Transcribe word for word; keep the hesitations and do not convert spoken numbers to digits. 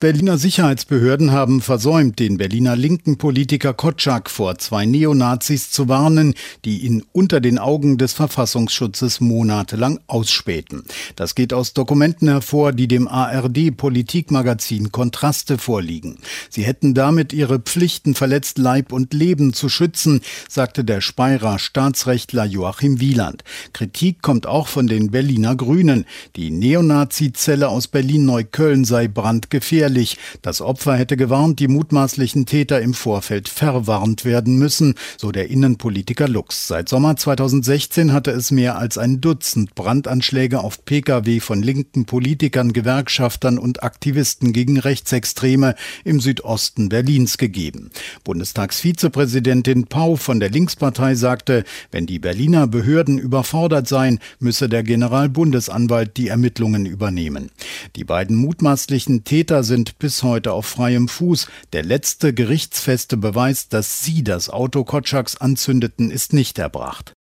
Berliner Sicherheitsbehörden haben versäumt, den Berliner linken Politiker Kotschak vor zwei Neonazis zu warnen, die ihn unter den Augen des Verfassungsschutzes monatelang ausspähten. Das geht aus Dokumenten hervor, die dem A R D-Politikmagazin Kontraste vorliegen. Sie hätten damit ihre Pflichten verletzt, Leib und Leben zu schützen, sagte der Speyerer Staatsrechtler Joachim Wieland. Kritik kommt auch von den Berliner Grünen. Die Neonazi-Zelle aus Berlin-Neukölln sei brandgefährlich. Das Opfer hätte gewarnt, die mutmaßlichen Täter im Vorfeld verwarnt werden müssen, so der Innenpolitiker Lux. Seit Sommer zweitausendsechzehn hatte es mehr als ein Dutzend Brandanschläge auf Pkw von linken Politikern, Gewerkschaftern und Aktivisten gegen Rechtsextreme im Südosten Berlins gegeben. Bundestagsvizepräsidentin Pau von der Linkspartei sagte, wenn die Berliner Behörden überfordert seien, müsse der Generalbundesanwalt die Ermittlungen übernehmen. Die beiden mutmaßlichen Täter sind bis heute auf freiem Fuß. Der letzte gerichtsfeste Beweis, dass sie das Auto Kotschaks anzündeten, ist nicht erbracht.